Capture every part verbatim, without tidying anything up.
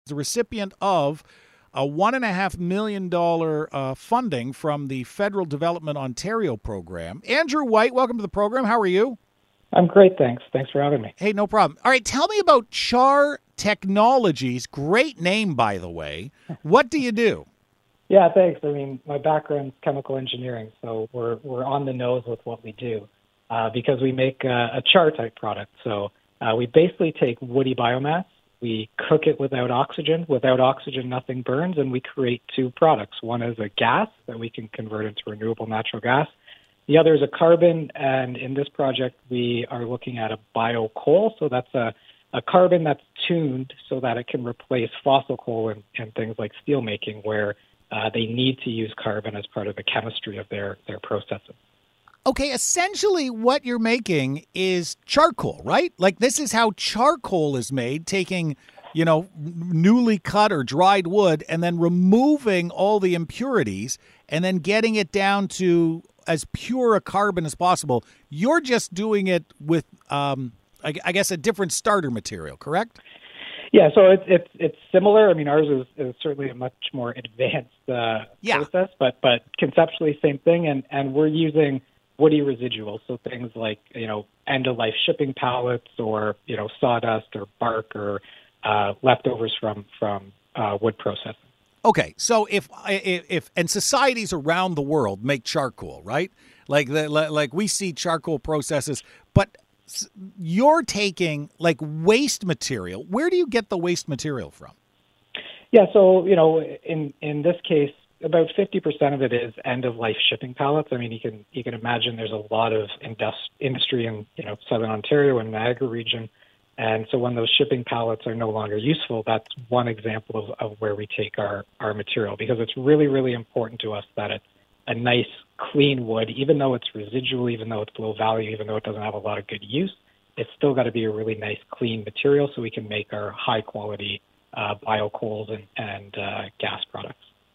the recipient of a one and a half million dollar uh, funding from the Federal Development Ontario program. Andrew White, welcome to the program. How are you? I'm great, thanks. Thanks for having me. Hey, no problem. All right, tell me about Char Technologies. Great name, by the way. What do you do? Yeah, thanks. I mean, my background's chemical engineering, so we're we're on the nose with what we do uh, because we make uh, a char type product. So uh, we basically take woody biomass, we cook it without oxygen. Without oxygen, nothing burns, and we create two products. One is a gas that we can convert into renewable natural gas. The other is a carbon, and in this project, we are looking at a bio coal. So that's a, a carbon that's tuned so that it can replace fossil coal in, in things like steel making, where uh, they need to use carbon as part of the chemistry of their, their processes. Okay, essentially what you're making is charcoal, right? Like this is how charcoal is made, taking, you know, newly cut or dried wood and then removing all the impurities and then getting it down to as pure a carbon as possible. You're just doing it with, um, I, I guess, a different starter material, correct? Yeah, so it's it's it's similar. I mean, ours is, is certainly a much more advanced uh, yeah. process, but but conceptually same thing, and and we're using woody residuals, so things like, you know, end-of-life shipping pallets or, you know, sawdust or bark or uh, leftovers from, from uh, wood processing. Okay, so if, if if and societies around the world make charcoal, right? Like the, like we see charcoal processes, but you're taking like waste material. Where do you get the waste material from? Yeah, so, you know, in, in this case, about fifty percent of it is end-of-life shipping pallets. I mean, you can you can imagine there's a lot of indust- industry in, you know, Southern Ontario and Niagara region. And so when those shipping pallets are no longer useful, that's one example of, of where we take our, our material, because it's really, really important to us that it's a nice, clean wood, even though it's residual, even though it's low value, even though it doesn't have a lot of good use. It's still got to be a really nice, clean material so we can make our high-quality uh, bio-coals and, and uh, gas products.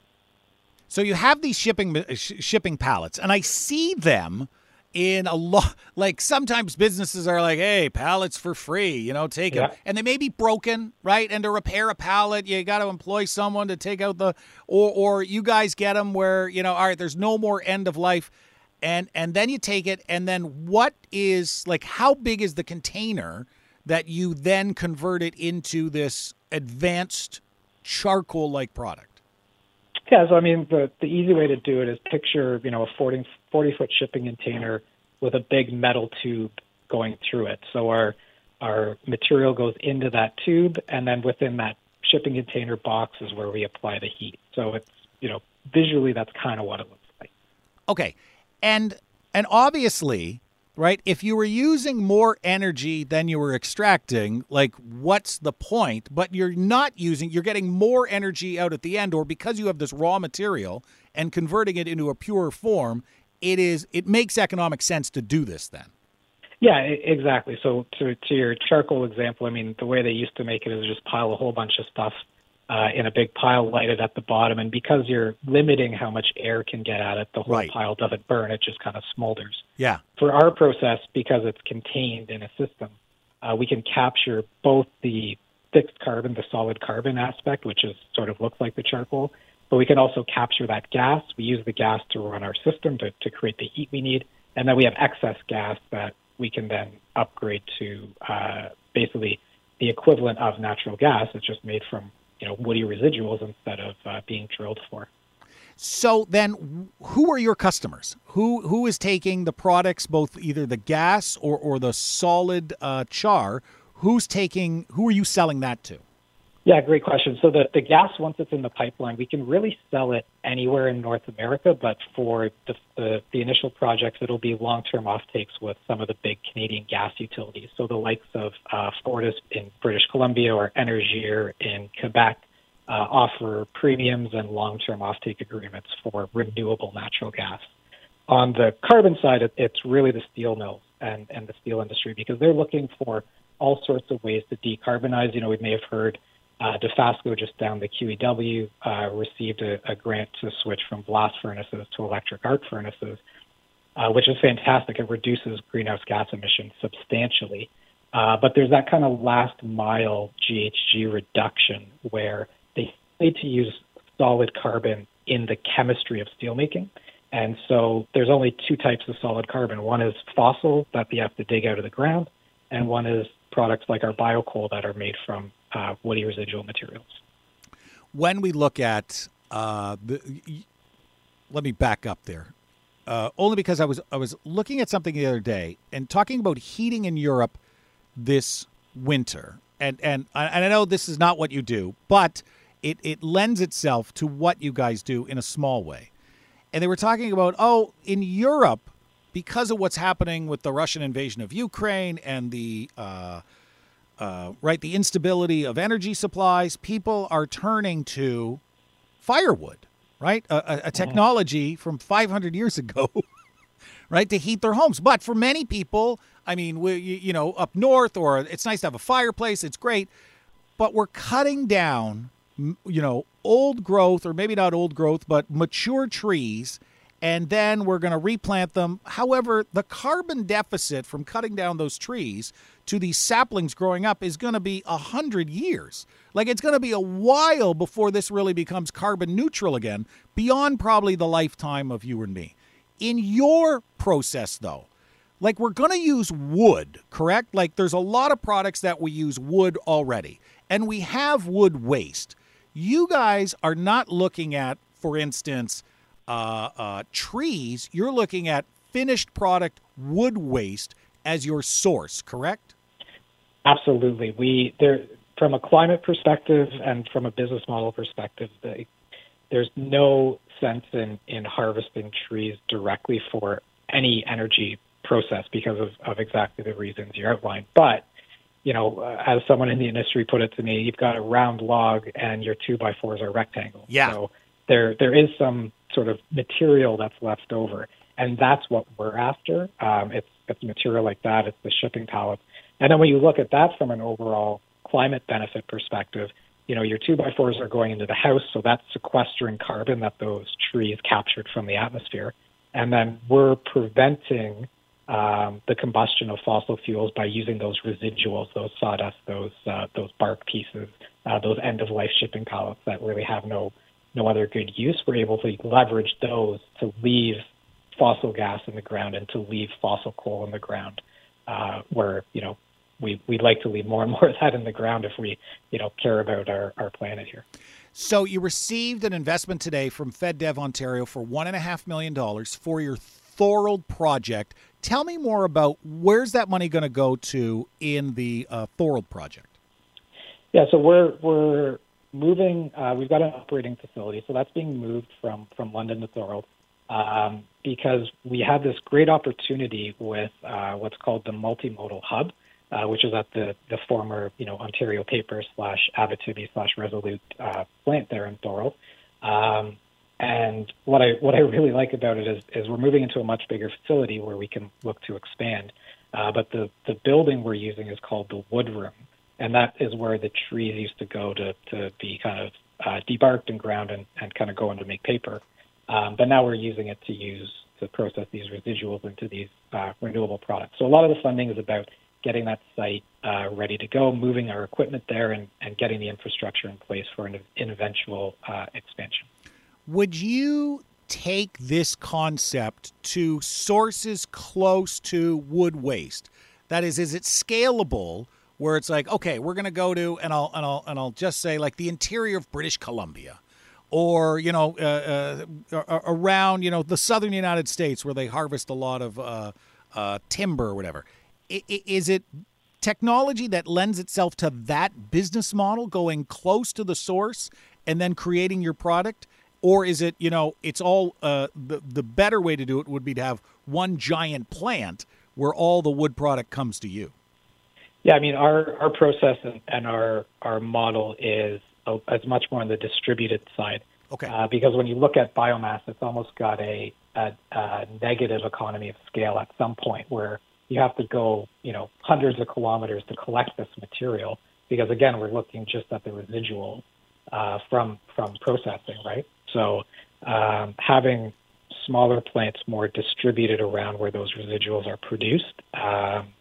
So you have these shipping sh- shipping pallets, and I see them in a lot. Like sometimes businesses are like, "Hey, pallets for free, you know, take them," yeah. And they may be broken, right? And to repair a pallet, you got to employ someone to take out the, or or you guys get them where, you know, all right, there's no more end of life, and and then you take it, and then what is like, how big is the container that you then convert it into this advanced charcoal-like product? Yeah, so I mean, the, the easy way to do it is picture, you know, a forty, forty-foot shipping container with a big metal tube going through it. So our our material goes into that tube, and then within that shipping container box is where we apply the heat. So it's, you know, visually that's kind of what it looks like. Okay, and and obviously, right, if you were using more energy than you were extracting, like, what's the point? But you're not using, you're getting more energy out at the end, or because you have this raw material and converting it into a pure form, it is, it makes economic sense to do this then. Yeah, exactly. So to, to your charcoal example, I mean, the way they used to make it is just pile a whole bunch of stuff uh, in a big pile, light it at the bottom, and because you're limiting how much air can get at it, the whole right. pile doesn't burn, it just kind of smolders. Yeah. For our process, because it's contained in a system, uh, we can capture both the fixed carbon, the solid carbon aspect, which is sort of looks like the charcoal, but we can also capture that gas. We use the gas to run our system to, to create the heat we need, and then we have excess gas that we can then upgrade to uh, basically the equivalent of natural gas. It's just made from, you know, woody residuals instead of uh, being drilled for. So then who are your customers? Who who is taking the products, both either the gas or, or the solid uh, char? Who's taking, who are you selling that to? Yeah, great question. So the, the gas, once it's in the pipeline, we can really sell it anywhere in North America, but for the, the, the initial projects, it'll be long-term offtakes with some of the big Canadian gas utilities. So the likes of uh, Fortis in British Columbia or Énergir in Quebec uh, offer premiums and long-term offtake agreements for renewable natural gas. On the carbon side, it, it's really the steel mills and, and the steel industry, because they're looking for all sorts of ways to decarbonize. You know, we may have heard Uh, Dofasco, just down the Q E W, uh, received a, a grant to switch from blast furnaces to electric arc furnaces, uh, which is fantastic. It reduces greenhouse gas emissions substantially. Uh, but there's that kind of last mile G H G reduction where they need to use solid carbon in the chemistry of steelmaking. And so there's only two types of solid carbon. One is fossil that you have to dig out of the ground, and one is products like our biocoal that are made from uh, woody residual materials. When we look at, uh, the, let me back up there, uh, only because I was I was looking at something the other day and talking about heating in Europe this winter, and and and I know this is not what you do, but it it lends itself to what you guys do in a small way. And they were talking about, oh, in Europe, because of what's happening with the Russian invasion of Ukraine and the uh, uh, right the instability of energy supplies, people are turning to firewood, right? A, a, a technology from five hundred years ago, right, to heat their homes. But for many people, I mean, we, you know, up north, or it's nice to have a fireplace. It's great, but we're cutting down, you know, old growth, or maybe not old growth, but mature trees, and then we're going to replant them. However, the carbon deficit from cutting down those trees to these saplings growing up is going to be a hundred years. Like, it's going to be a while before this really becomes carbon neutral again, beyond probably the lifetime of you and me. In your process, though, like, we're going to use wood, correct? Like, there's a lot of products that we use wood already, and we have wood waste. You guys are not looking at, for instance, uh, uh, trees. You're looking at finished product wood waste as your source, correct? Absolutely. We there from a climate perspective and from a business model perspective, they, there's no sense in, in harvesting trees directly for any energy process because of, of exactly the reasons you outlined. But you know, uh, as someone in the industry put it to me, you've got a round log and your two by fours are rectangles. Yeah. So there there is some sort of material that's left over, and that's what we're after. Um, it's it's material like that. It's the shipping pallets. And then when you look at that from an overall climate benefit perspective, you know, your two by fours are going into the house, so that's sequestering carbon that those trees captured from the atmosphere. And then we're preventing Um, the combustion of fossil fuels by using those residuals, those sawdust, those uh, those bark pieces, uh, those end-of-life shipping pallets that really have no no other good use. We're able to leverage those to leave fossil gas in the ground and to leave fossil coal in the ground, uh, where, you know, we, we'd like to leave more and more of that in the ground if we, you know, care about our, our planet here. So you received an investment today from FedDev Ontario for one and a half million dollars for your Thorold project. Tell me more about where's that money going to go to in the uh, Thorold project? Yeah, so we're we're moving. Uh, we've got an operating facility, so that's being moved from from London to Thorold um, because we have this great opportunity with uh, what's called the multimodal hub, uh, which is at the the former you know Ontario Paper slash Abitibi slash Resolute uh, plant there in Thorold. Um, And what I what I really like about it is, is we're moving into a much bigger facility where we can look to expand. Uh, but the, the building we're using is called the Wood Room, and that is where the trees used to go to, to be kind of uh, debarked and ground and, and kind of go in to make paper. Um, but now we're using it to use to process these residuals into these uh, renewable products. So a lot of the funding is about getting that site uh, ready to go, moving our equipment there, and, and getting the infrastructure in place for an, an eventual uh, expansion. Would you take this concept to sources close to wood waste? That is, is it scalable where it's like, okay, we're going to go to, and I'll and I'll and I'll just say like the interior of British Columbia, or you know, uh, uh, around you know the southern United States where they harvest a lot of uh, uh, timber or whatever. I, is it technology that lends itself to that business model, going close to the source and then creating your product? Or is it, you know, it's all uh, the, the better way to do it would be to have one giant plant where all the wood product comes to you? Yeah, I mean, our, our process and, and our, our model is a, as much more on the distributed side. Okay. Uh, because when you look at biomass, it's almost got a, a, a negative economy of scale at some point where you have to go, you know, hundreds of kilometers to collect this material. Because, again, we're looking just at the residuals uh, from from processing, right? So um, having smaller plants more distributed around where those residuals are produced um,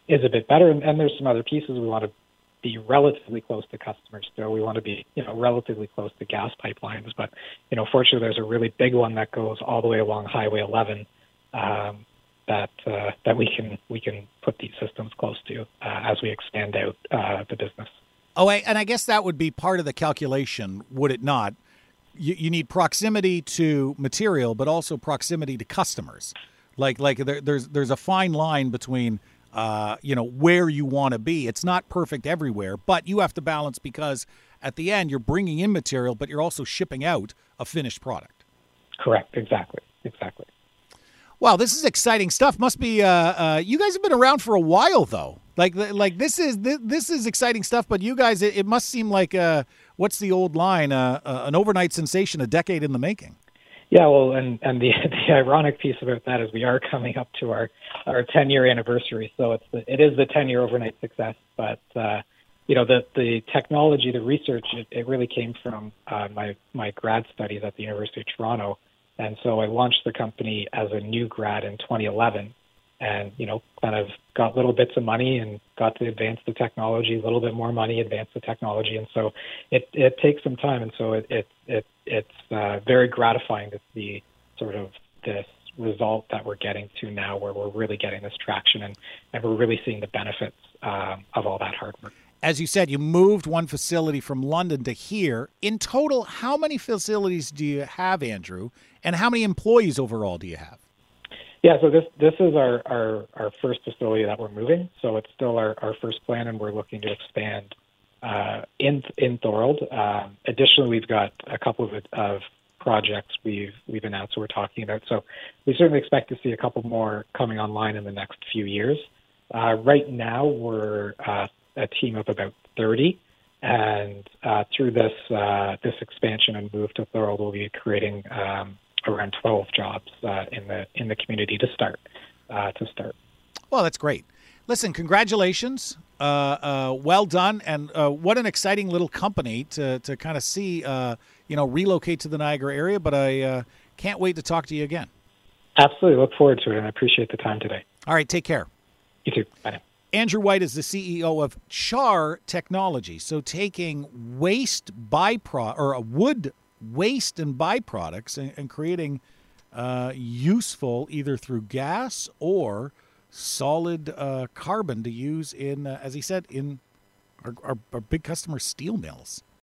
is a bit better. And, and there's some other pieces. We want to be relatively close to customers still. We want to be, you know, relatively close to gas pipelines. But, you know, fortunately, there's a really big one that goes all the way along Highway eleven um, that uh, that we can we can put these systems close to uh, as we expand out uh, the business. Oh, and I guess that would be part of the calculation, would it not? You, you need proximity to material, but also proximity to customers. Like, like there, there's there's a fine line between, uh, you know, where you want to be. It's not perfect everywhere, but you have to balance because at the end you're bringing in material, but you're also shipping out a finished product. Correct. Exactly. Exactly. Wow, this is exciting stuff. Must be. Uh, uh, you guys have been around for a while, though. Like, like this is this, this is exciting stuff. But you guys, it, it must seem like uh, what's the old line? Uh, uh, an overnight sensation, a decade in the making. Yeah, well, and and the the ironic piece about that is we are coming up to our our ten year anniversary. So it's the, it is the ten year overnight success. But uh, you know, the the technology, the research, it, it really came from uh, my my grad studies at the University of Toronto. And so I launched the company as a new grad in twenty eleven and, you know, kind of got little bits of money and got to advance the technology, a little bit more money, advance the technology. And so it, it takes some time. And so it, it, it it's uh, very gratifying to see sort of this result that we're getting to now where we're really getting this traction and, and we're really seeing the benefits um, of all that hard work. As you said, you moved one facility from London to here. In total, how many facilities do you have, Andrew? And how many employees overall do you have? Yeah, so this this is our, our, our first facility that we're moving. So it's still our, our first plan, and we're looking to expand uh, in in Thorold. Um, additionally, we've got a couple of, of projects we've we've announced we're talking about. So we certainly expect to see a couple more coming online in the next few years. Uh, right now, we're uh, a team of about thirty. And uh, through this uh, this expansion and move to Thorold, we'll be creating um, around twelve jobs uh, in the in the community to start uh, to start. Well, that's great. Listen, congratulations, uh, uh, well done, and uh, what an exciting little company to to kind of see, uh, you know, relocate to the Niagara area. But I uh, can't wait to talk to you again. Absolutely, look forward to it, and I appreciate the time today. All right, take care. You too. Bye now. Andrew White is the C E O of Char Technology. So taking waste byproduct or a wood waste and byproducts and, and creating uh, useful either through gas or solid uh, carbon to use in, uh, as he said, in our, our, our big customer steel mills.